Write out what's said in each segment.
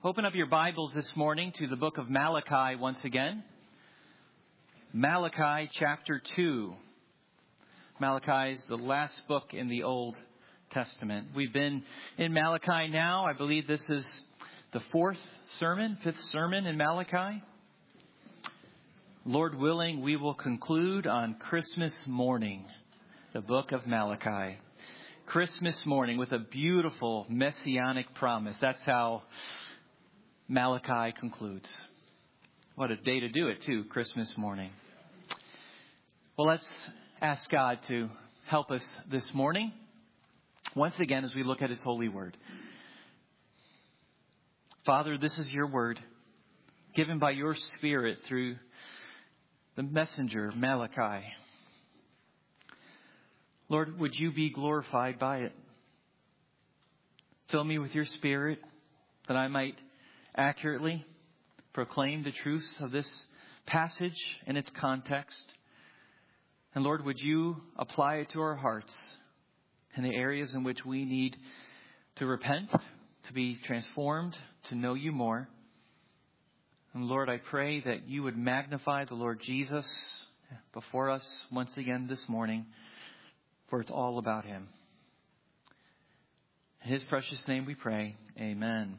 Open up your Bibles this morning to the book of Malachi once again. Malachi chapter 2. Malachi is the last book in the Old Testament. We've been in Malachi now. I believe this is the fifth sermon in Malachi. Lord willing, we will conclude on Christmas morning, the book of Malachi. Christmas morning with a beautiful messianic promise. That's how Malachi concludes. What a day to do it too, Christmas morning. Well, let's ask God to help us this morning, once again, as we look at His holy word. Father, this is your word, given by your Spirit through the messenger, Malachi. Lord, would you be glorified by it? Fill me with your Spirit that I might accurately proclaim the truths of this passage in its context. And Lord, would you apply it to our hearts in the areas in which we need to repent, to be transformed, to know you more. And Lord, I pray that you would magnify the Lord Jesus before us once again this morning, for it's all about him. In his precious name we pray. Amen.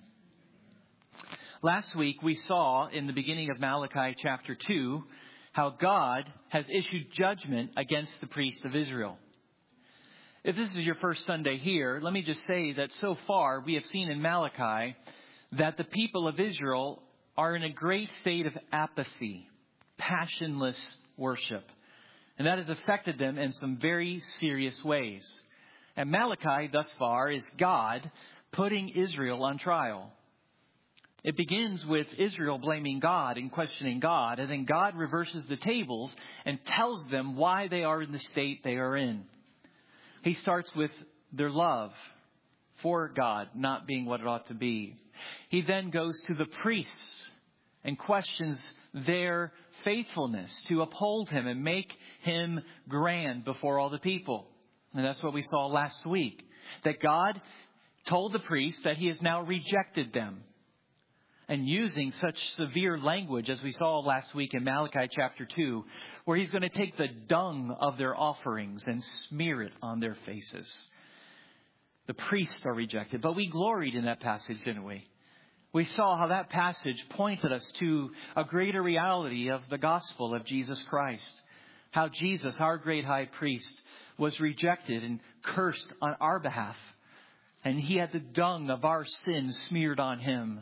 Last week we saw in the beginning of Malachi chapter 2 how God has issued judgment against the priests of Israel. If this is your first Sunday here, let me just say that so far we have seen in Malachi that the people of Israel are in a great state of apathy, passionless worship. And that has affected them in some very serious ways. And Malachi thus far is God putting Israel on trial. It begins with Israel blaming God and questioning God. And then God reverses the tables and tells them why they are in the state they are in. He starts with their love for God not being what it ought to be. He then goes to the priests and questions their faithfulness to uphold him and make him grand before all the people. And that's what we saw last week. That God told the priests that he has now rejected them. And using such severe language as we saw last week in Malachi chapter 2, where he's going to take the dung of their offerings and smear it on their faces. The priests are rejected. But we gloried in that passage, didn't we? We saw how that passage pointed us to a greater reality of the gospel of Jesus Christ. How Jesus, our great high priest, was rejected and cursed on our behalf. And he had the dung of our sins smeared on him.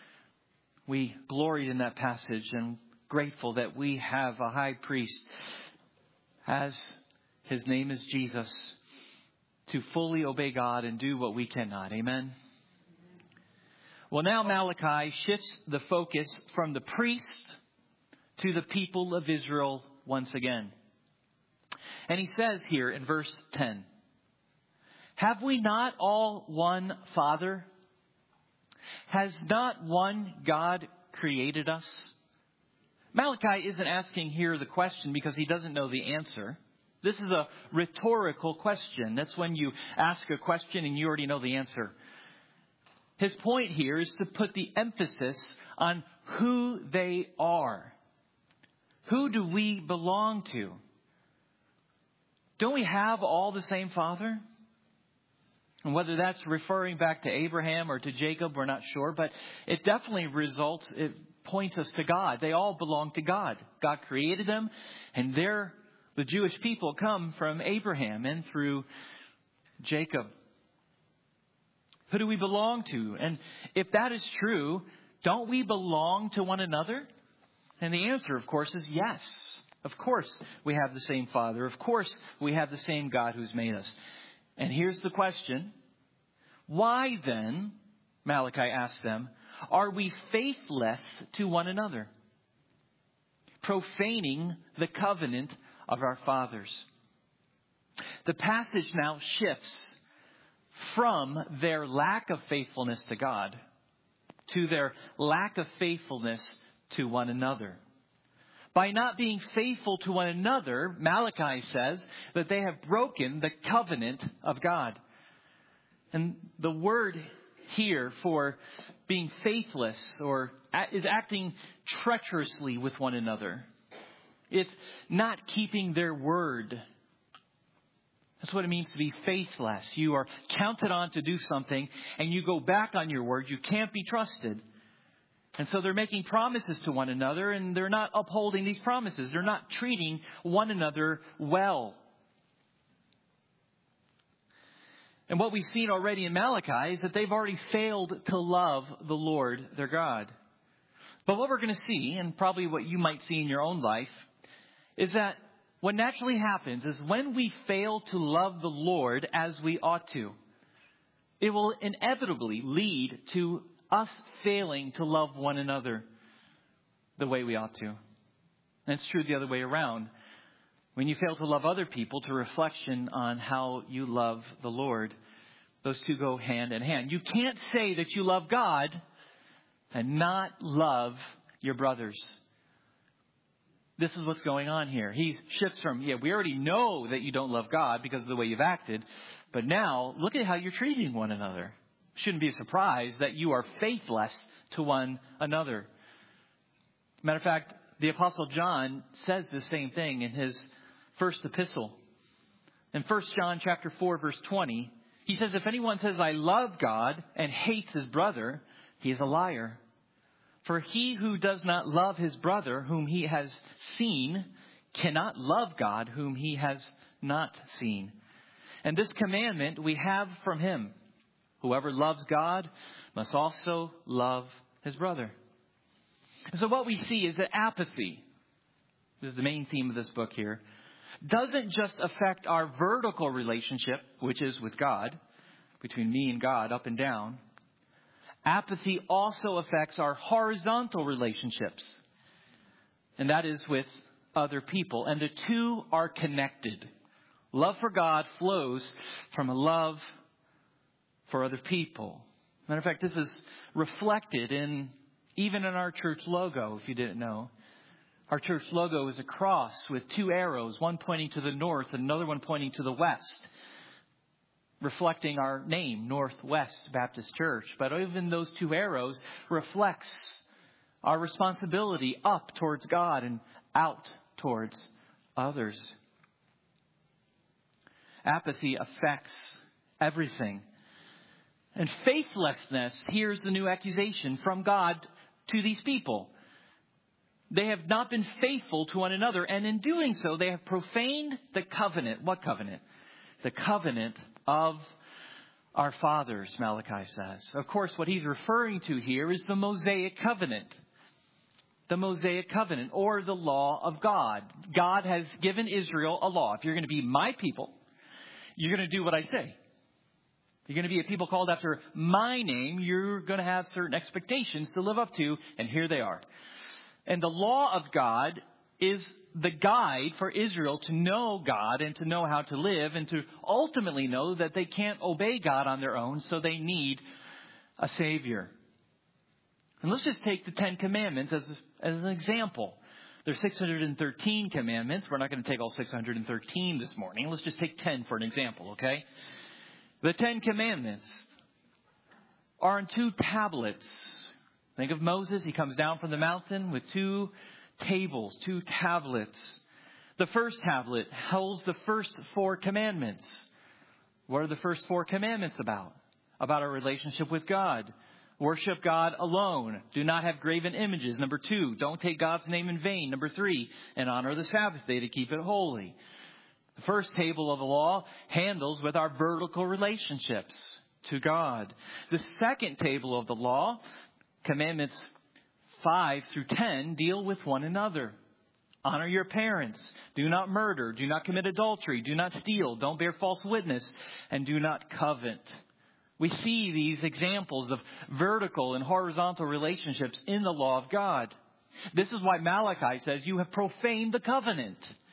We gloried in that passage and grateful that we have a high priest, as his name is Jesus, to fully obey God and do what we cannot. Amen. Well, now Malachi shifts the focus from the priest to the people of Israel once again. And he says here in verse 10, "Have we not all one Father? Has not one God created us?" Malachi isn't asking here the question because he doesn't know the answer. This is a rhetorical question. That's when you ask a question and you already know the answer. His point here is to put the emphasis on who they are. Who do we belong to? Don't we have all the same Father? And whether that's referring back to Abraham or to Jacob, we're not sure. But it definitely it points us to God. They all belong to God. God created them. And the Jewish people come from Abraham and through Jacob. Who do we belong to? And if that is true, don't we belong to one another? And the answer, of course, is yes. Of course, we have the same Father. Of course, we have the same God who's made us. And here's the question. Why then, Malachi asks them, are we faithless to one another, profaning the covenant of our fathers? The passage now shifts from their lack of faithfulness to God to their lack of faithfulness to one another. By not being faithful to one another, Malachi says that they have broken the covenant of God. And the word here for being faithless or is acting treacherously with one another. It's not keeping their word. That's what it means to be faithless. You are counted on to do something and you go back on your word. You can't be trusted. And so they're making promises to one another and they're not upholding these promises. They're not treating one another well. And what we've seen already in Malachi is that they've already failed to love the Lord, their God. But what we're going to see, and probably what you might see in your own life, is that what naturally happens is when we fail to love the Lord as we ought to, it will inevitably lead to us failing to love one another the way we ought to. And it's true the other way around. When you fail to love other people, to reflection on how you love the Lord, those two go hand in hand. You can't say that you love God and not love your brothers. This is what's going on here. He shifts from, we already know that you don't love God because of the way you've acted. But now, look at how you're treating one another. Shouldn't be a surprise that you are faithless to one another. Matter of fact, the Apostle John says the same thing in his first epistle. In 1 John chapter 4, verse 20, he says, if anyone says, I love God and hates his brother, he is a liar. For he who does not love his brother whom he has seen cannot love God whom he has not seen. And this commandment we have from him. Whoever loves God must also love his brother. And so what we see is that apathy, this is the main theme of this book here, doesn't just affect our vertical relationship, which is with God, between me and God, up and down. Apathy also affects our horizontal relationships, and that is with other people. And the two are connected. Love for God flows from a love for other people. Matter of fact, this is reflected even in our church logo, if you didn't know. Our church logo is a cross with two arrows, one pointing to the north and another one pointing to the west, reflecting our name, Northwest Baptist Church. But even those two arrows reflects our responsibility up towards God and out towards others. Apathy affects everything. And faithlessness, here's the new accusation from God to these people. They have not been faithful to one another, and in doing so, they have profaned the covenant. What covenant? The covenant of our fathers, Malachi says. Of course, what he's referring to here is the Mosaic covenant. The Mosaic covenant, or the law of God. God has given Israel a law. If you're going to be my people, you're going to do what I say. You're going to be a people called after my name. You're going to have certain expectations to live up to, and here they are. And the law of God is the guide for Israel to know God and to know how to live and to ultimately know that they can't obey God on their own, so they need a Savior. And let's just take the 10 Commandments as an example. There's 613 commandments. We're not going to take all 613 this morning. Let's just take 10 for an example, okay? The 10 Commandments are on 2 tablets. Think of Moses. He comes down from the mountain with 2 tables, 2 tablets. The first tablet holds the first 4 commandments. What are the first 4 commandments about? About our relationship with God. Worship God alone. Do not have graven images. Number 2, don't take God's name in vain. Number 3, and honor the Sabbath day to keep it holy. The first table of the law handles with our vertical relationships to God. The second table of the law, commandments 5 through 10, deal with one another. Honor your parents. Do not murder. Do not commit adultery. Do not steal. Don't bear false witness. And do not covet. We see these examples of vertical and horizontal relationships in the law of God. This is why Malachi says you have profaned the covenant.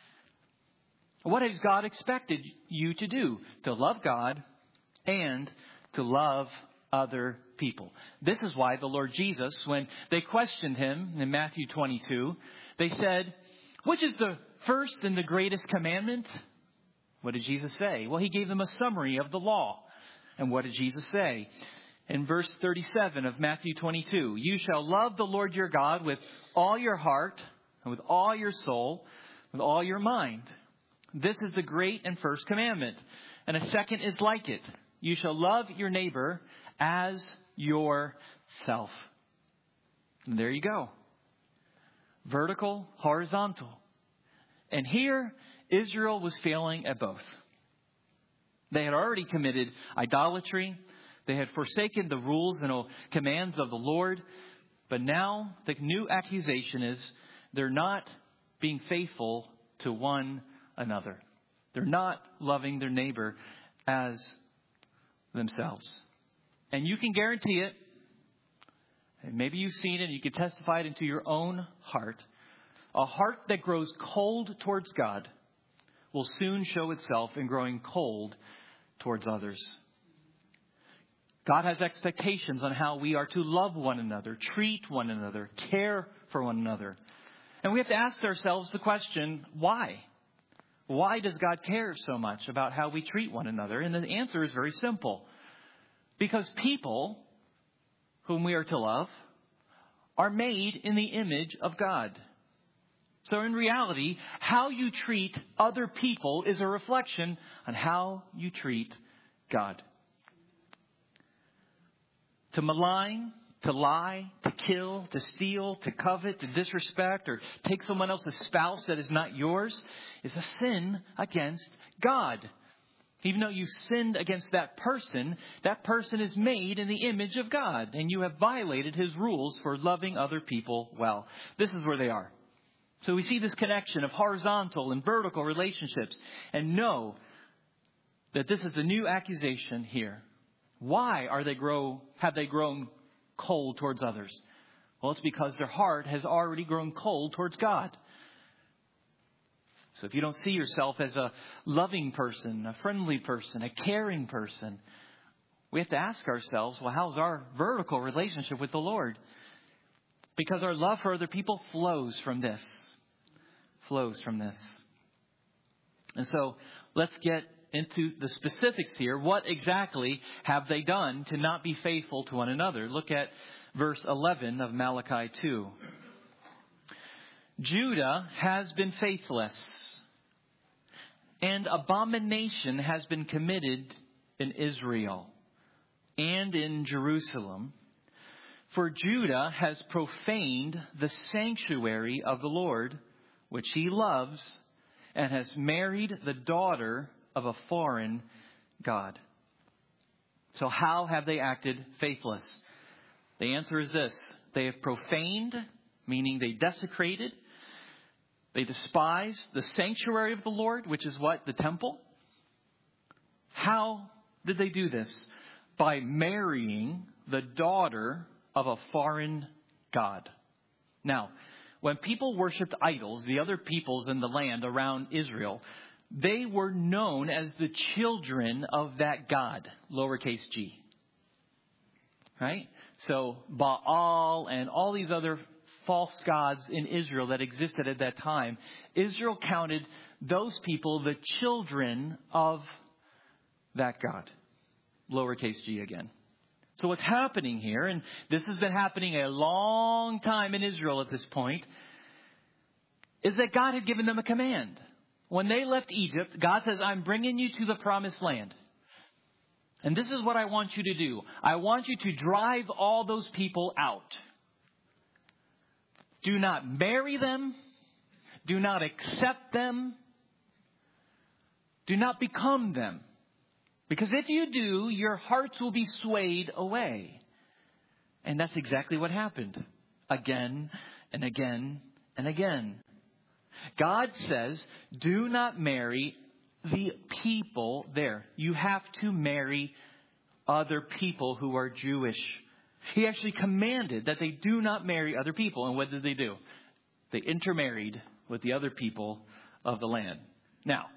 What has God expected you to do? To love God and to love other people. This is why the Lord Jesus, when they questioned him in Matthew 22, they said, which is the first and the greatest commandment? What did Jesus say? Well, he gave them a summary of the law. And what did Jesus say? In verse 37 of Matthew 22, you shall love the Lord your God with all your heart and with all your soul, with all your mind. This is the great and first commandment. And a second is like it. You shall love your neighbor as yourself. And there you go. Vertical, horizontal. And here, Israel was failing at both. They had already committed idolatry. They had forsaken the rules and commands of the Lord. But now the new accusation is they're not being faithful to one another. They're not loving their neighbor as themselves. And you can guarantee it. And maybe you've seen it and you can testify it into your own heart. A heart that grows cold towards God will soon show itself in growing cold towards others. God has expectations on how we are to love one another, treat one another, care for one another. And we have to ask ourselves the question, why? Why does God care so much about how we treat one another? And the answer is very simple. Because people whom we are to love are made in the image of God. So in reality, how you treat other people is a reflection on how you treat God. To malign, to lie, to kill, to steal, to covet, to disrespect, or take someone else's spouse that is not yours is a sin against God. Even though you sinned against that person is made in the image of God, and you have violated His rules for loving other people well. This is where they are. So we see this connection of horizontal and vertical relationships, and know that this is the new accusation here. Why have they grown cold towards others? Well, it's because their heart has already grown cold towards God. So if you don't see yourself as a loving person, a friendly person, a caring person, we have to ask ourselves, well, how's our vertical relationship with the Lord? Because our love for other people flows from this. And so let's get into the specifics here. What exactly have they done to not be faithful to one another? Look at verse 11 of Malachi 2. Judah has been faithless, and abomination has been committed in Israel and in Jerusalem. For Judah has profaned the sanctuary of the Lord, which he loves, and has married the daughter of a foreign god. So how have they acted faithless? The answer is this. They have profaned, meaning they desecrated. They despised the sanctuary of the Lord, which is what? The temple. How did they do this? By marrying the daughter of a foreign god. Now, when people worshipped idols, the other peoples in the land around Israel, they were known as the children of that god, lowercase g. Right? So Baal and all these other false gods in Israel that existed at that time, Israel counted those people the children of that god, lowercase g again. So what's happening here, and this has been happening a long time in Israel at this point, is that God had given them a command. When they left Egypt, God says, I'm bringing you to the promised land. And this is what I want you to do. I want you to drive all those people out. Do not marry them. Do not accept them. Do not become them. Because if you do, your hearts will be swayed away. And that's exactly what happened. Again and again and again. God says, do not marry the people there. You have to marry other people who are Jewish. He actually commanded that they do not marry other people. And what did they do? They intermarried with the other people of the land. Now,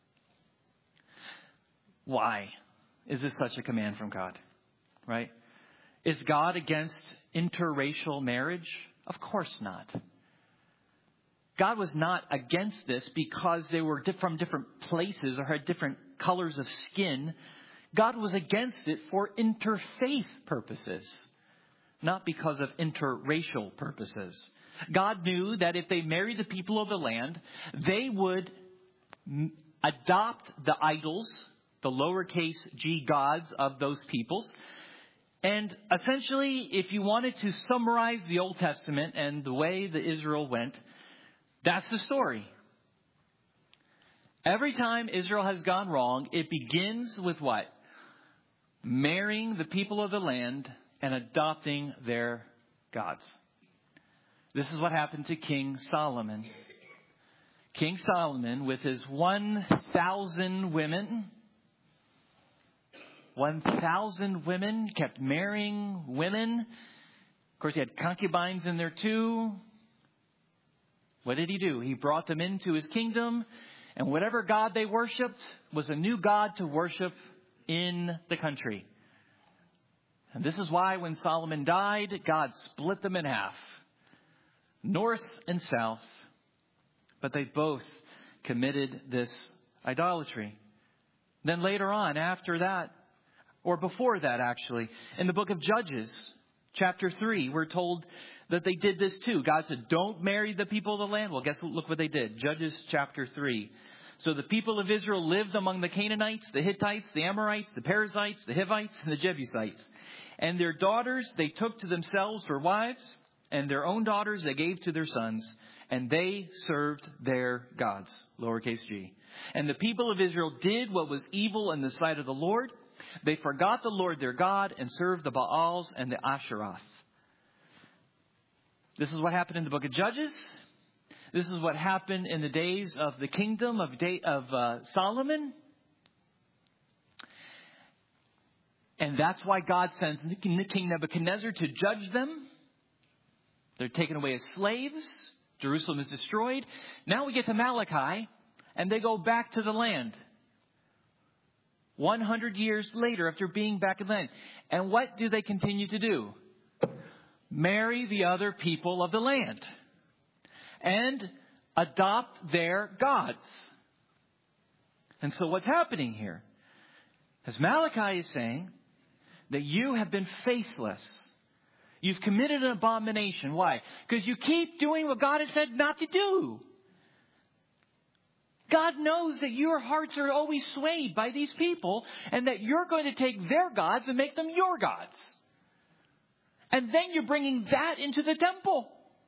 why is this such a command from God? Right? Is God against interracial marriage? Of course not. God was not against this because they were from different places or had different colors of skin. God was against it for interfaith purposes, not because of interracial purposes. God knew that if they married the people of the land, they would adopt the idols, the lowercase g gods of those peoples. And essentially, if you wanted to summarize the Old Testament and the way that Israel went, that's the story. Every time Israel has gone wrong, it begins with what? Marrying the people of the land and adopting their gods. This is what happened to King Solomon. King Solomon, with his 1,000 women, 1,000 women, kept marrying women. Of course, he had concubines in there too. What did he do? He brought them into his kingdom, and whatever god they worshipped was a new god to worship in the country. And this is why when Solomon died, God split them in half, north and south. But they both committed this idolatry. Then later on, after that, or before that actually, in the book of Judges, chapter 3, we're told that they did this too. God said, don't marry the people of the land. Well, look what they did. Judges chapter 3. So the people of Israel lived among the Canaanites, the Hittites, the Amorites, the Perizzites, the Hivites, and the Jebusites. And their daughters they took to themselves for wives, and their own daughters they gave to their sons, and they served their gods, lowercase g. And the people of Israel did what was evil in the sight of the Lord. They forgot the Lord their God and served the Baals and the Asheroth. This is what happened in the book of Judges. This is what happened in the days of the kingdom of Solomon. And that's why God sends King Nebuchadnezzar to judge them. They're taken away as slaves. Jerusalem is destroyed. Now we get to Malachi, and they go back to the land. 100 years later, after being back in the land. And what do they continue to do? Marry the other people of the land. And adopt their gods. And so what's happening here? As Malachi is saying, that you have been faithless. You've committed an abomination. Why? Because you keep doing what God has said not to do. God knows that your hearts are always swayed by these people and that you're going to take their gods and make them your gods. And then you're bringing that into the temple.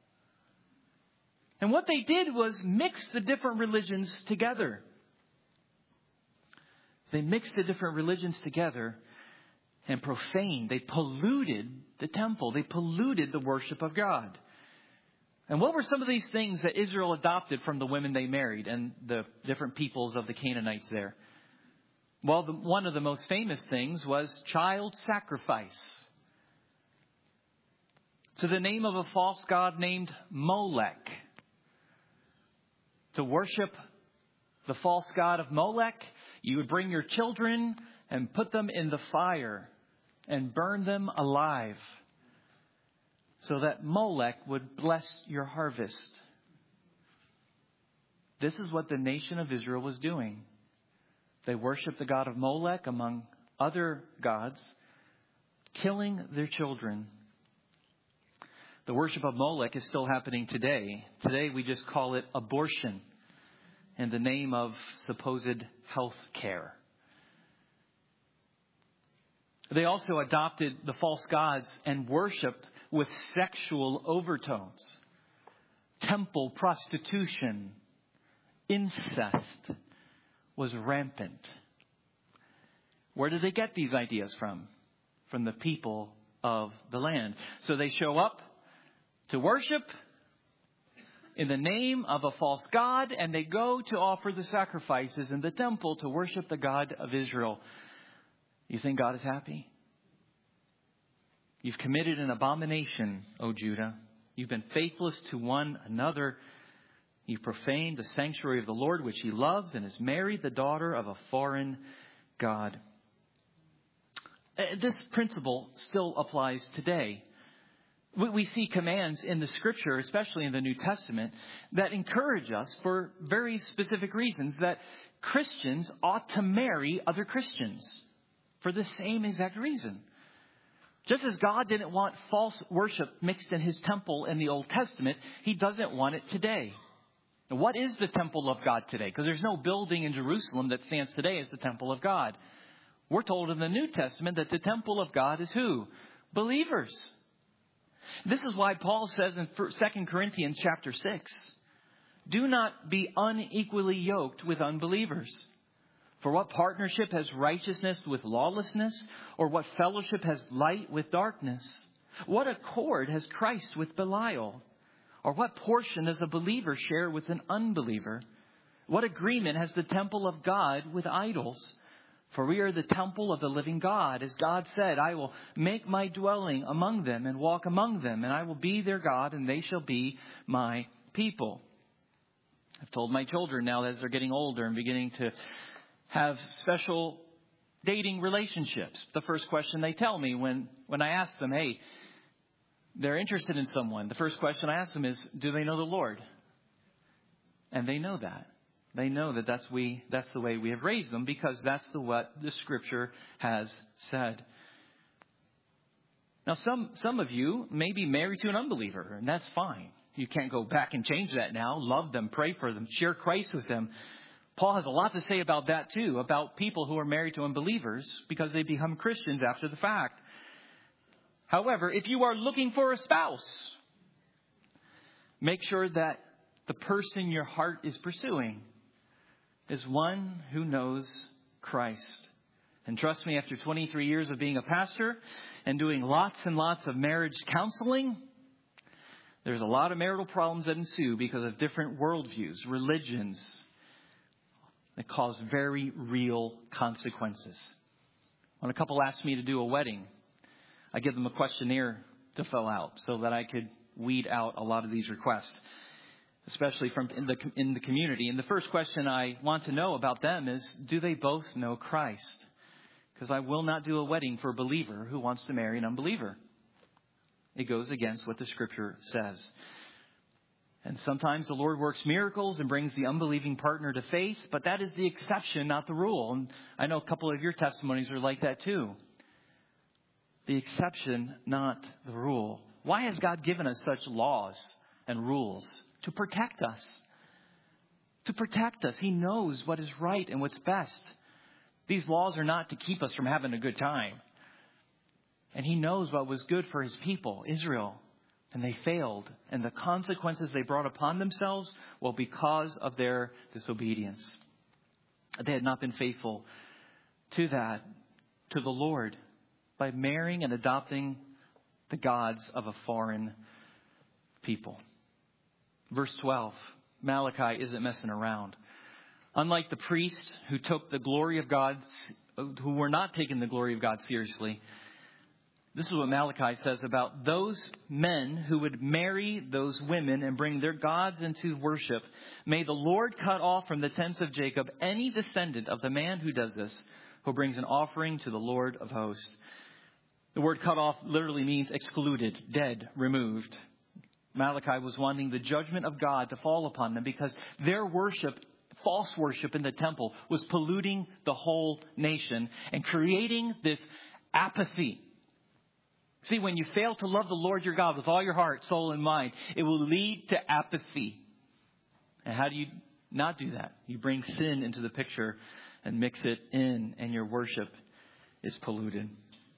And what they did was mix the different religions together. They mixed the different religions together and profaned. They polluted the temple. They polluted the worship of God. And what were some of these things that Israel adopted from the women they married and the different peoples of the Canaanites there? Well, one of the most famous things was child sacrifice. To the name of a false god named Molech. To worship the false god of Molech, you would bring your children and put them in the fire and burn them alive, so that Molech would bless your harvest. This is what the nation of Israel was doing. They worshiped the god of Molech among other gods, killing their children. The worship of Molech is still happening today. Today we just call it abortion in the name of supposed health care. They also adopted the false gods and worshipped with sexual overtones. Temple prostitution, incest was rampant. Where did they get these ideas from? From the people of the land. So they show up to worship in the name of a false god, and they go to offer the sacrifices in the temple to worship the God of Israel. You think God is happy? You've committed an abomination, O Judah. You've been faithless to one another. You've profaned the sanctuary of the Lord, which he loves, and has married the daughter of a foreign god. This principle still applies today. We see commands in the Scripture, especially in the New Testament, that encourage us for very specific reasons that Christians ought to marry other Christians. for the same exact reason. Just as God didn't want false worship mixed in his temple in the Old Testament, he doesn't want it today. Now, what is the temple of God today? Because there's no building in Jerusalem that stands today as the temple of God. We're told in the New Testament that the temple of God is who? Believers. This is why Paul says in 2 Corinthians chapter 6, do not be unequally yoked with unbelievers. For what partnership has righteousness with lawlessness? Or what fellowship has light with darkness? What accord has Christ with Belial? Or what portion does a believer share with an unbeliever? What agreement has the temple of God with idols? For we are the temple of the living God. As God said, I will make my dwelling among them and walk among them, and I will be their God, and they shall be my people. I've told my children now as they're getting older and beginning to have special dating relationships. The first question they tell me when I ask them, hey, they're interested in someone. The first question I ask them is, do they know the Lord? And they know that. They know that that's the way we have raised them, because that's what the Scripture has said. Now, some of you may be married to an unbeliever, and that's fine. You can't go back and change that now. Love them, pray for them, share Christ with them. Paul has a lot to say about that too, about people who are married to unbelievers because they become Christians after the fact. However, if you are looking for a spouse, make sure that the person your heart is pursuing is one who knows Christ. And trust me, after 23 years of being a pastor and doing lots and lots of marriage counseling, there's a lot of marital problems that ensue because of different worldviews, religions, that cause very real consequences. When a couple asks me to do a wedding, I give them a questionnaire to fill out so that I could weed out a lot of these requests, especially from in the community. And the first question I want to know about them is, do they both know Christ? Because I will not do a wedding for a believer who wants to marry an unbeliever. It goes against what the Scripture says. And sometimes the Lord works miracles and brings the unbelieving partner to faith, but that is the exception, not the rule. And I know a couple of your testimonies are like that too. The exception, not the rule. Why has God given us such laws and rules? To protect us. To protect us. He knows what is right and what's best. These laws are not to keep us from having a good time. And He knows what was good for His people, Israel. And they failed. And the consequences they brought upon themselves, well, because of their disobedience. They had not been faithful to that, to the Lord, by marrying and adopting the gods of a foreign people. Verse 12, Malachi isn't messing around. Unlike the priests who took the glory of God, who were not taking the glory of God seriously, this is what Malachi says about those men who would marry those women and bring their gods into worship. May the Lord cut off from the tents of Jacob any descendant of the man who does this, who brings an offering to the Lord of hosts. The word cut off literally means excluded, dead, removed. Malachi was wanting the judgment of God to fall upon them because their worship, false worship in the temple, was polluting the whole nation and creating this apathy. See, when you fail to love the Lord your God with all your heart, soul, and mind, it will lead to apathy. And how do you not do that? You bring sin into the picture and mix it in, and your worship is polluted.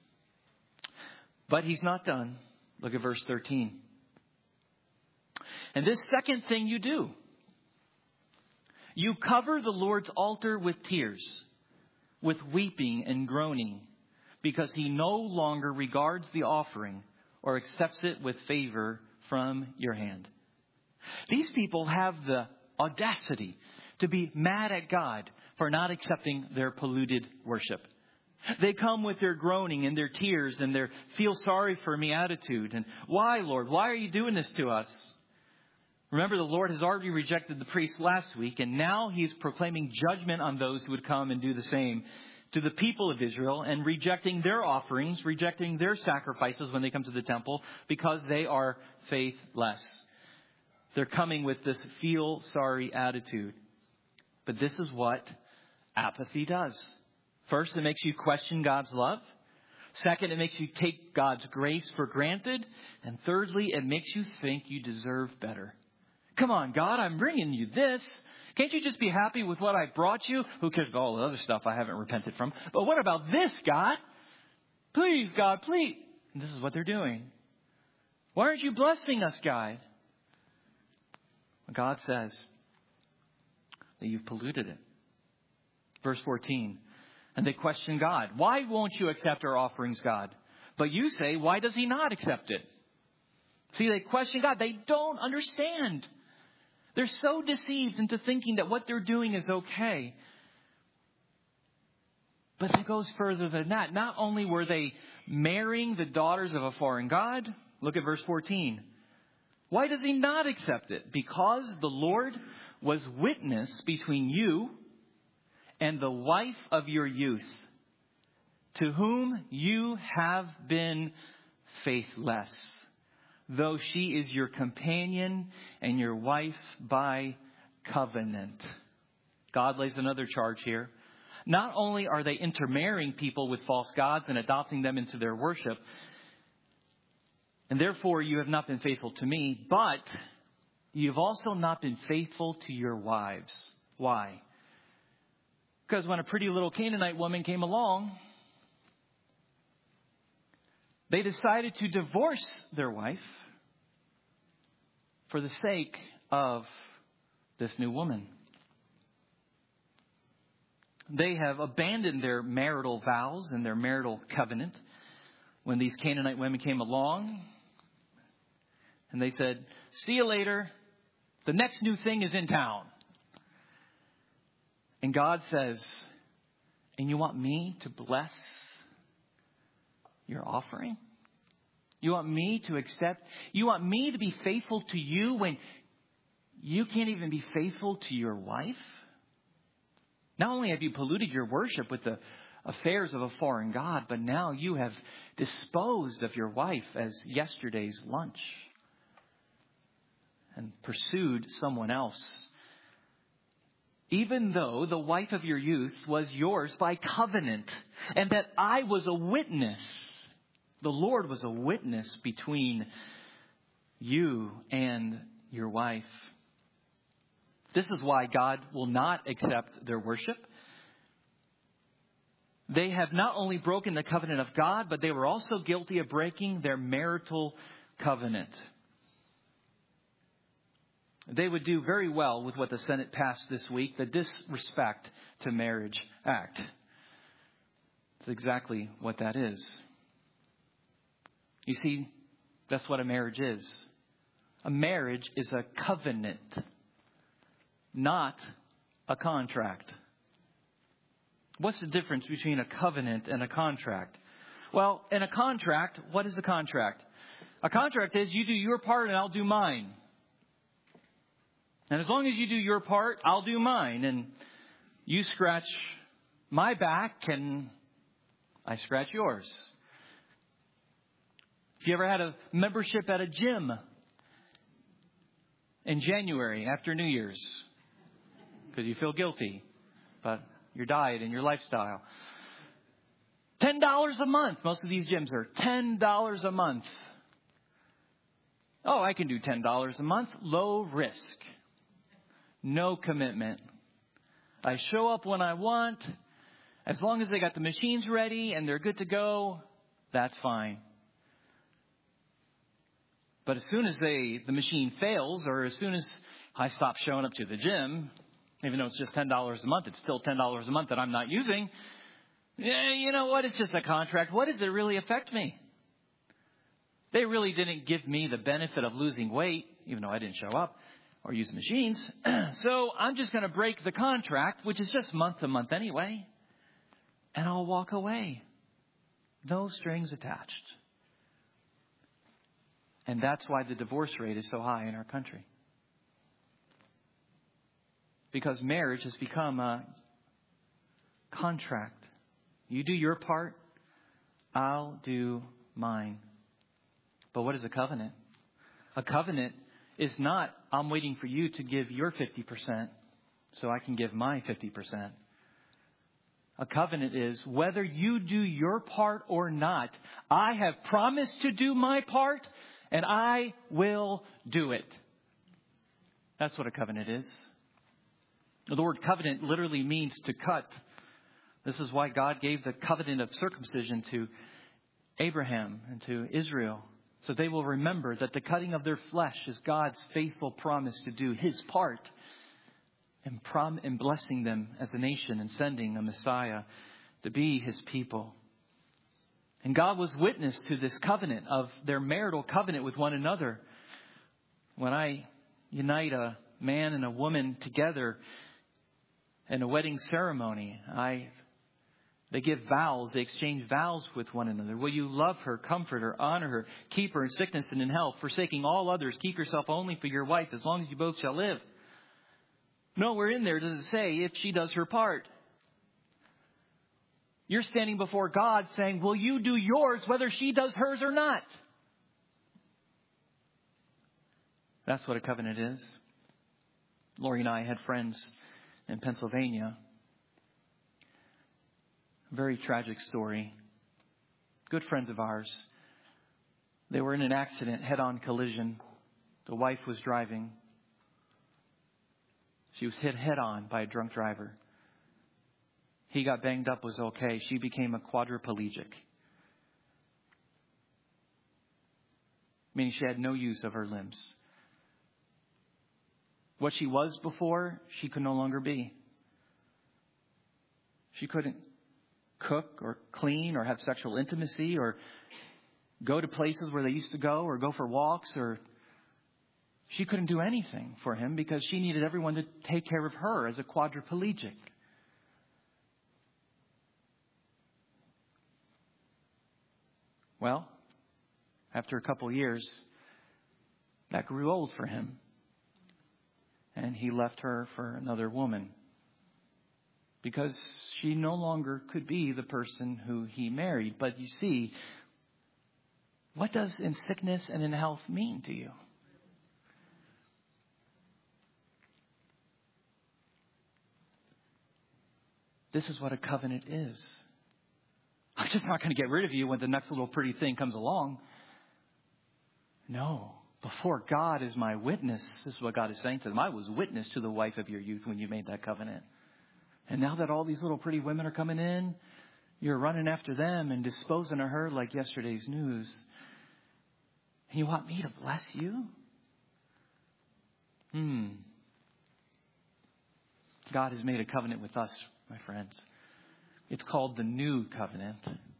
But He's not done. Look at verse 13. And this second thing you do, you cover the Lord's altar with tears, with weeping and groaning, because He no longer regards the offering or accepts it with favor from your hand. These people have the audacity to be mad at God for not accepting their polluted worship. They come with their groaning and their tears and their feel sorry for me attitude. And why, Lord? Why are you doing this to us? Remember, the Lord has already rejected the priests last week, and now He's proclaiming judgment on those who would come and do the same to the people of Israel, and rejecting their offerings, rejecting their sacrifices when they come to the temple because they are faithless. They're coming with this feel sorry attitude. But this is what apathy does. First, it makes you question God's love. Second, it makes you take God's grace for granted. And thirdly, it makes you think you deserve better. Come on, God, I'm bringing you this. Can't you just be happy with what I brought you? Who cares about all the other stuff I haven't repented from? But what about this, God? Please, God, please. And this is what they're doing. Why aren't you blessing us, God? God says that you've polluted it. Verse 14. And they question God. Why won't you accept our offerings, God? But you say, why does he not accept it? See, they question God. They don't understand. They're so deceived into thinking that what they're doing is okay. But it goes further than that. Not only were they marrying the daughters of a foreign god. Look at verse 14. Why does he not accept it? Because the Lord was witness between you and the wife of your youth, to whom you have been faithless, though she is your companion and your wife by covenant. God lays another charge here. Not only are they intermarrying people with false gods and adopting them into their worship, and therefore you have not been faithful to me, but you've also not been faithful to your wives. Why? Because when a pretty little Canaanite woman came along, they decided to divorce their wife for the sake of this new woman. They have abandoned their marital vows and their marital covenant when these Canaanite women came along. And they said, see you later. The next new thing is in town. And God says, and you want me to bless your offering? You want me to accept? You want me to be faithful to you when you can't even be faithful to your wife? Not only have you polluted your worship with the affairs of a foreign god, but now you have disposed of your wife as yesterday's lunch and pursued someone else. Even though the wife of your youth was yours by covenant, and that I was a witness, the Lord was a witness between you and your wife. This is why God will not accept their worship. They have not only broken the covenant of God, but they were also guilty of breaking their marital covenant. They would do very well with what the Senate passed this week, the Disrespect to Marriage Act. It's exactly what that is. You see, that's what a marriage is. A marriage is a covenant, not a contract. What's the difference between a covenant and a contract? Well, in a contract, what is a contract? A contract is you do your part and I'll do mine. And as long as you do your part, I'll do mine. And you scratch my back and I scratch yours. If you ever had a membership at a gym in January after New Year's, because you feel guilty about your diet and your lifestyle. $10 a month. Most of these gyms are $10 a month. Oh, I can do $10 a month. Low risk. No commitment. I show up when I want. As long as they got the machines ready and they're good to go, that's fine. But as soon as the machine fails, or as soon as I stop showing up to the gym, even though it's just $10 a month, it's still $10 a month that I'm not using. Yeah, you know what? It's just a contract. What does it really affect me? They really didn't give me the benefit of losing weight, even though I didn't show up or use machines. So I'm just going to break the contract, which is just month to month anyway, and I'll walk away. No strings attached. And that's why the divorce rate is so high in our country. Because marriage has become a contract. You do your part, I'll do mine. But what is a covenant? A covenant is not, I'm waiting for you to give your 50% so I can give my 50%. A covenant is whether you do your part or not. I have promised to do my part, and I will do it. That's what a covenant is. The word covenant literally means to cut. This is why God gave the covenant of circumcision to Abraham and to Israel, so they will remember that the cutting of their flesh is God's faithful promise to do His part in blessing them as a nation and sending a Messiah to be His people. And God was witness to this covenant of their marital covenant with one another. When I unite a man and a woman together in a wedding ceremony, they give vows, they exchange vows with one another. Will you love her, comfort her, honor her, keep her in sickness and in health, forsaking all others, keep yourself only for your wife, as long as you both shall live. Nowhere in there does it say if she does her part. You're standing before God saying, will you do yours whether she does hers or not? That's what a covenant is. Lori and I had friends in Pennsylvania. Very tragic story. Good friends of ours. They were in an accident, head-on collision. The wife was driving. She was hit head-on by a drunk driver. He got banged up, was okay. She became a quadriplegic, meaning she had no use of her limbs. What she was before, she could no longer be. She couldn't cook or clean or have sexual intimacy or go to places where they used to go or go for walks, or she couldn't do anything for him because she needed everyone to take care of her as a quadriplegic. Well, after a couple of years, that grew old for him. And he left her for another woman because she no longer could be the person who he married. But you see, what does in sickness and in health mean to you? This is what a covenant is. I'm just not going to get rid of you when the next little pretty thing comes along. No. Before God is my witness, this is what God is saying to them. I was witness to the wife of your youth when you made that covenant. And now that all these little pretty women are coming in, you're running after them and disposing of her like yesterday's news. And you want me to bless you? God has made a covenant with us, my friends. It's called the New Covenant.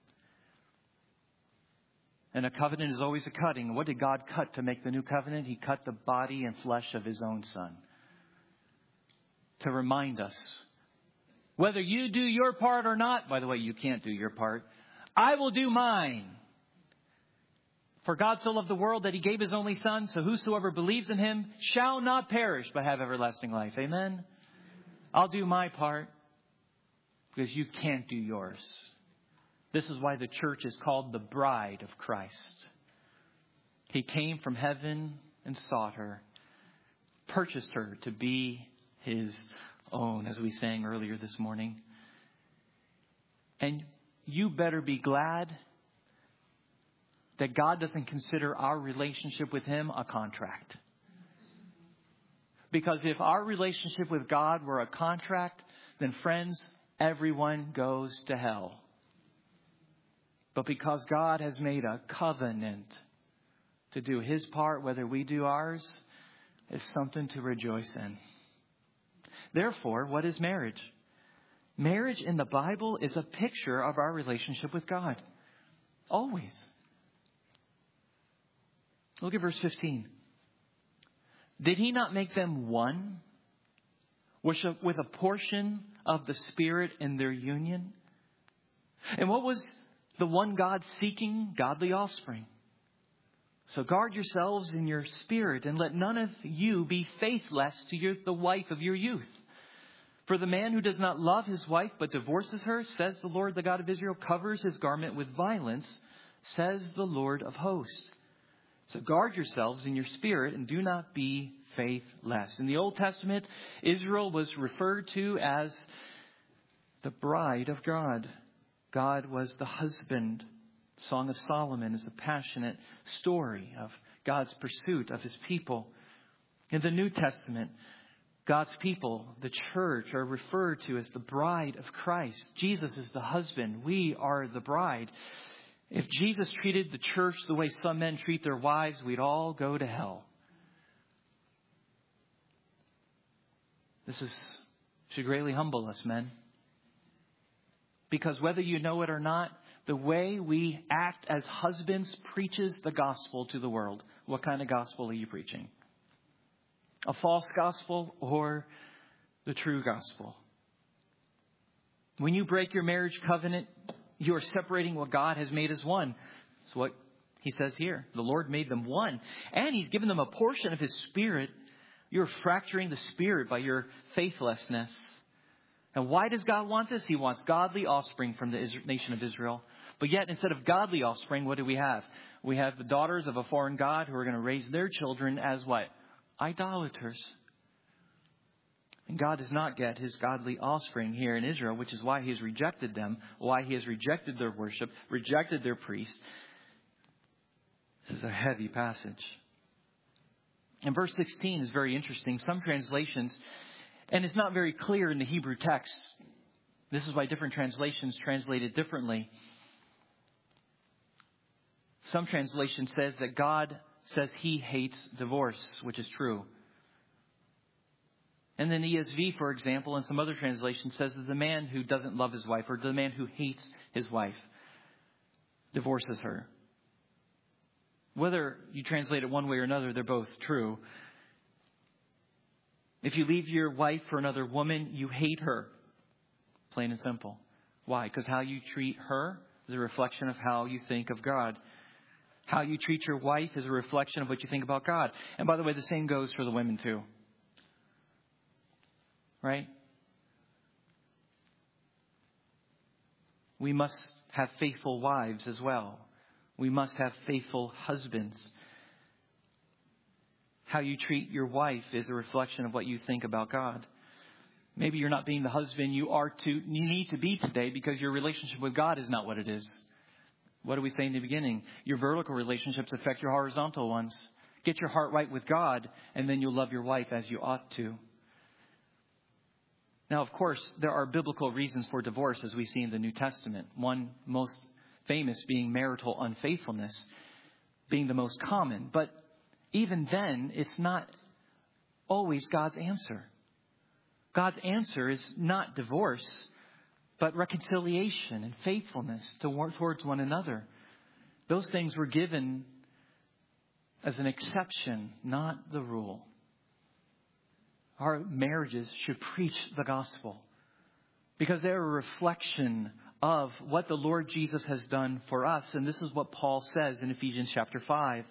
And a covenant is always a cutting. What did God cut to make the New Covenant? He cut the body and flesh of His own Son. To remind us, whether you do your part or not, by the way, you can't do your part, I will do mine. For God so loved the world that He gave His only Son, so whosoever believes in Him shall not perish but have everlasting life. Amen? I'll do my part because you can't do yours. This is why the church is called the bride of Christ. He came from heaven and sought her, purchased her to be His own, as we sang earlier this morning. And you better be glad that God doesn't consider our relationship with Him a contract. Because if our relationship with God were a contract, then friends, everyone goes to hell. But because God has made a covenant to do His part, whether we do ours, is something to rejoice in. Therefore, what is marriage? Marriage in the Bible is a picture of our relationship with God. Always. Look at verse 15. Did He not make them one with a portion of the Spirit in their union? And what was the one God seeking? Godly offspring. So guard yourselves in your spirit, and let none of you be faithless to the wife of your youth. For the man who does not love his wife but divorces her, says the Lord, the God of Israel, covers his garment with violence, says the Lord of hosts. So guard yourselves in your spirit and do not be faithless. In the Old Testament, Israel was referred to as the bride of God. God was the husband. Song of Solomon is a passionate story of God's pursuit of his people. In the New Testament, God's people, the church, are referred to as the bride of Christ. Jesus is the husband. We are the bride. If Jesus treated the church the way some men treat their wives, we'd all go to hell. This should greatly humble us, men. Because whether you know it or not, the way we act as husbands preaches the gospel to the world. What kind of gospel are you preaching? A false gospel or the true gospel? When you break your marriage covenant, you are separating what God has made as one. That's what he says here. The Lord made them one. And he's given them a portion of his spirit. You're fracturing the spirit by your faithlessness. And why does God want this? He wants godly offspring from the nation of Israel. But yet, instead of godly offspring, what do we have? We have the daughters of a foreign god who are going to raise their children as what? Idolaters. And God does not get his godly offspring here in Israel, which is why he has rejected them, why he has rejected their worship, rejected their priests. This is a heavy passage. And verse 16 is very interesting. Some translations, and it's not very clear in the Hebrew text. This is why different translations translate it differently. Some translation says that God says he hates divorce, which is true. And then ESV, for example, and some other translations says that the man who doesn't love his wife, or the man who hates his wife, divorces her. Whether you translate it one way or another, they're both true. If you leave your wife for another woman, you hate her. Plain and simple. Why? Because how you treat her is a reflection of how you think of God. How you treat your wife is a reflection of what you think about God. And by the way, the same goes for the women too. Right? We must have faithful wives as well. We must have faithful husbands. How you treat your wife is a reflection of what you think about God. Maybe you're not being the husband you need to be today because your relationship with God is not what it is. What did we say in the beginning? Your vertical relationships affect your horizontal ones. Get your heart right with God, and then you'll love your wife as you ought to. Now, of course, there are biblical reasons for divorce, as we see in the New Testament. One most famous being marital unfaithfulness, being the most common. But even then, it's not always God's answer. God's answer is not divorce, but reconciliation and faithfulness towards one another. Those things were given as an exception, not the rule. Our marriages should preach the gospel because they're a reflection of what the Lord Jesus has done for us. And this is what Paul says in Ephesians chapter 5.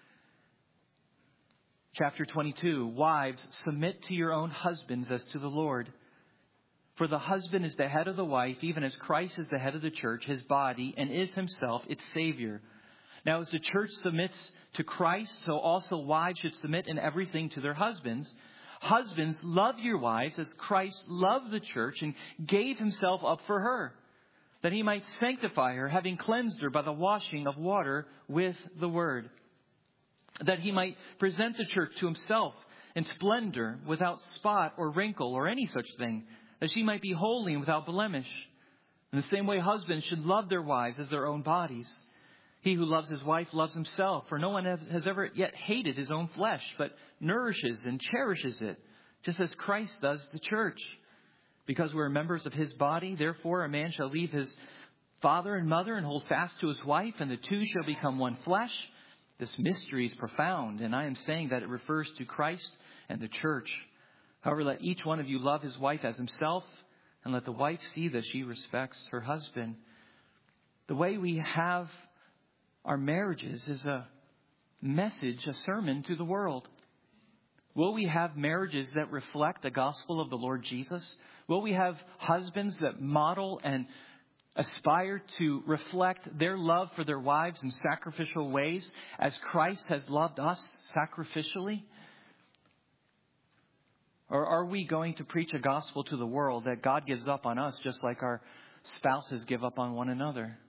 Chapter 22, wives, submit to your own husbands as to the Lord. For the husband is the head of the wife, even as Christ is the head of the church, his body, and is himself its Savior. Now, as the church submits to Christ, so also wives should submit in everything to their husbands. Husbands, love your wives as Christ loved the church and gave himself up for her, that he might sanctify her, having cleansed her by the washing of water with the word, that he might present the church to himself in splendor, without spot or wrinkle or any such thing, that she might be holy and without blemish. In the same way, husbands should love their wives as their own bodies. He who loves his wife loves himself, for no one has ever yet hated his own flesh, but nourishes and cherishes it, just as Christ does the church. Because we're members of his body, therefore a man shall leave his father and mother and hold fast to his wife, and the two shall become one flesh. This mystery is profound, and I am saying that it refers to Christ and the church. However, let each one of you love his wife as himself, and let the wife see that she respects her husband. The way we have our marriages is a message, a sermon to the world. Will we have marriages that reflect the gospel of the Lord Jesus? Will we have husbands that model and aspire to reflect their love for their wives in sacrificial ways as Christ has loved us sacrificially? Or are we going to preach a gospel to the world that God gives up on us just like our spouses give up on one another?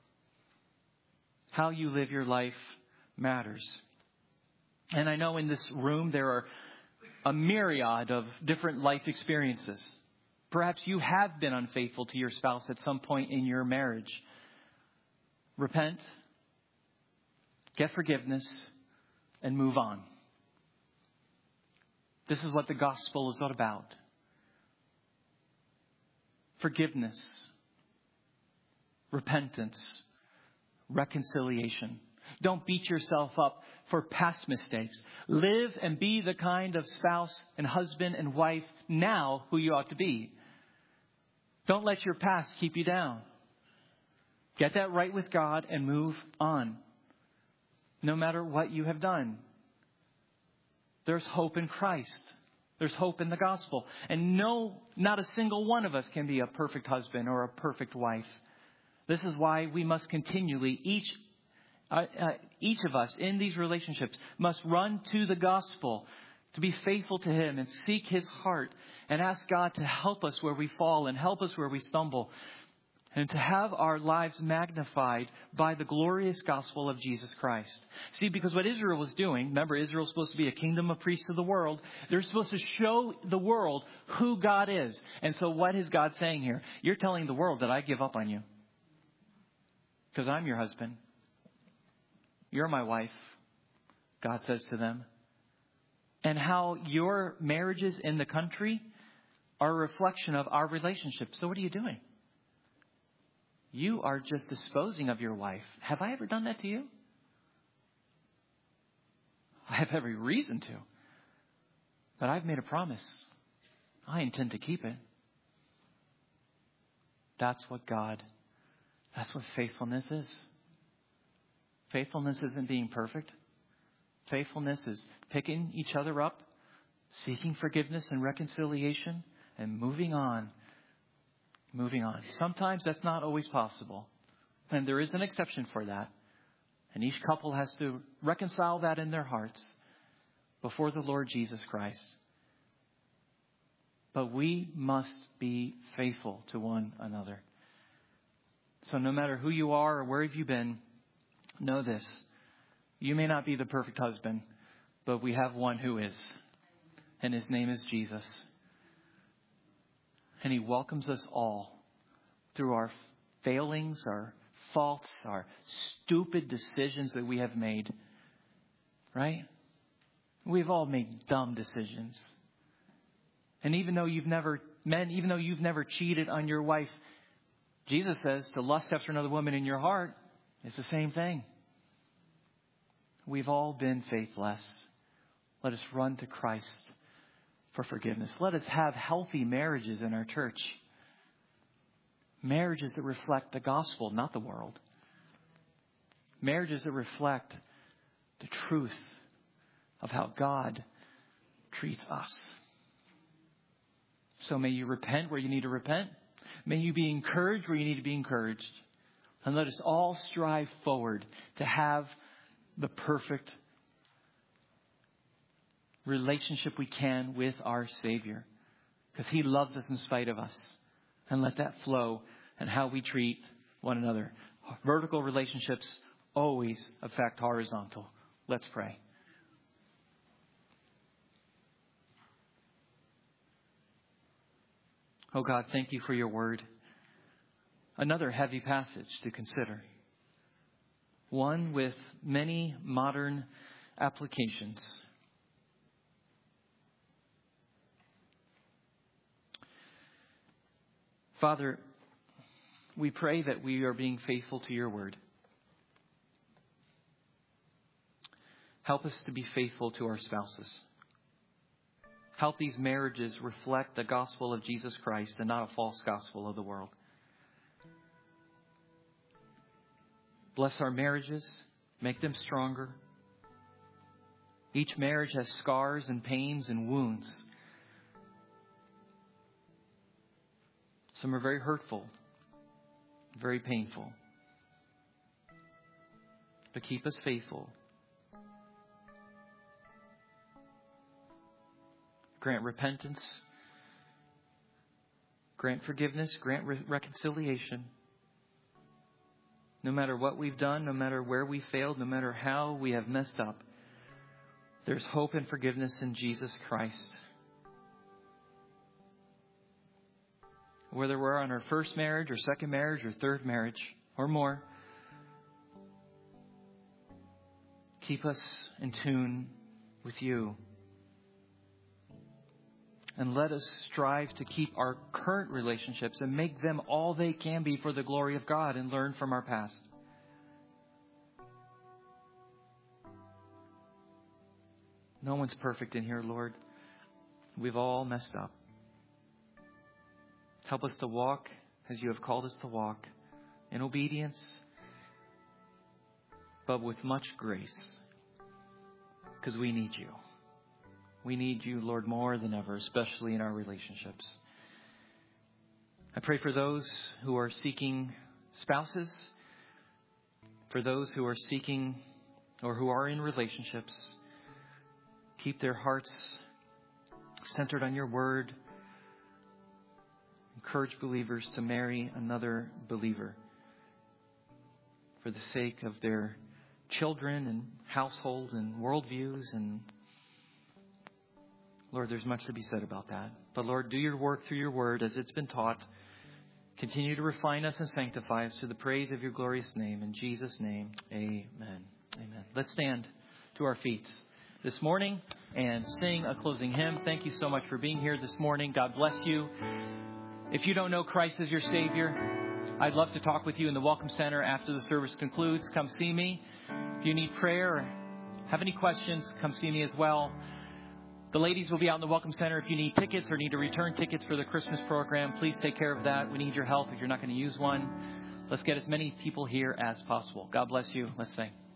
How you live your life matters. And I know in this room there are a myriad of different life experiences. Perhaps you have been unfaithful to your spouse at some point in your marriage. Repent, get forgiveness, and move on. This is what the gospel is all about. Forgiveness, repentance, reconciliation. Don't beat yourself up for past mistakes. Live and be the kind of spouse and husband and wife now who you ought to be. Don't let your past keep you down. Get that right with God and move on. No matter what you have done. There's hope in Christ. There's hope in the gospel. And no, not a single one of us can be a perfect husband or a perfect wife. This is why we must continually, each of us in these relationships must run to the gospel, to be faithful to Him and seek His heart and ask God to help us where we fall and help us where we stumble. And to have our lives magnified by the glorious gospel of Jesus Christ. See, because what Israel was doing, remember, Israel is supposed to be a kingdom of priests of the world. They're supposed to show the world who God is. And so what is God saying here? You're telling the world that I give up on you. Because I'm your husband. You're my wife, God says to them. And how your marriages in the country are a reflection of our relationship. So what are you doing? You are just disposing of your wife. Have I ever done that to you? I have every reason to. But I've made a promise. I intend to keep it. That's what faithfulness is. Faithfulness isn't being perfect. Faithfulness is picking each other up, seeking forgiveness and reconciliation, and moving on. Moving on. Sometimes that's not always possible. And there is an exception for that. And each couple has to reconcile that in their hearts before the Lord Jesus Christ. But we must be faithful to one another. So no matter who you are or where have you been, know this. You may not be the perfect husband, but we have one who is. And His name is Jesus. And He welcomes us all through our failings, our faults, our stupid decisions that we have made. Right? We've all made dumb decisions. And even though you've never cheated on your wife, Jesus says to lust after another woman in your heart is the same thing. We've all been faithless. Let us run to Christ for forgiveness. Let us have healthy marriages in our church. Marriages that reflect the gospel, not the world. Marriages that reflect the truth of how God treats us. So may you repent where you need to repent. May you be encouraged where you need to be encouraged. And let us all strive forward to have the perfect relationship we can with our Savior. Because He loves us in spite of us. And let that flow in how we treat one another. Vertical relationships always affect horizontal. Let's pray. Oh God, thank You for Your word. Another heavy passage to consider. One with many modern applications. Father, we pray that we are being faithful to Your word. Help us to be faithful to our spouses. Help these marriages reflect the gospel of Jesus Christ and not a false gospel of the world. Bless our marriages. Make them stronger. Each marriage has scars and pains and wounds. Some are very hurtful, very painful. But keep us faithful. Grant repentance. Grant forgiveness. Grant reconciliation. No matter what we've done, no matter where we failed, no matter how we have messed up, there's hope and forgiveness in Jesus Christ. Whether we're on our first marriage or second marriage or third marriage or more, keep us in tune with you. And let us strive to keep our current relationships and make them all they can be for the glory of God and learn from our past. No one's perfect in here, Lord. We've all messed up. Help us to walk as you have called us to walk, in obedience, but with much grace, because we need you. We need you, Lord, more than ever, especially in our relationships. I pray for those who are seeking spouses, for those who are seeking or who are in relationships. Keep their hearts centered on your word. Encourage believers to marry another believer for the sake of their children and household and worldviews. And Lord, there's much to be said about that. But Lord, do your work through your word as it's been taught. Continue to refine us and sanctify us to the praise of your glorious name. In Jesus' name, amen. Amen. Let's stand to our feet this morning and sing a closing hymn. Thank you so much for being here this morning. God bless you. If you don't know Christ as your Savior, I'd love to talk with you in the Welcome Center after the service concludes. Come see me. If you need prayer or have any questions, come see me as well. The ladies will be out in the Welcome Center. If you need tickets or need to return tickets for the Christmas program, please take care of that. We need your help if you're not going to use one. Let's get as many people here as possible. God bless you. Let's sing.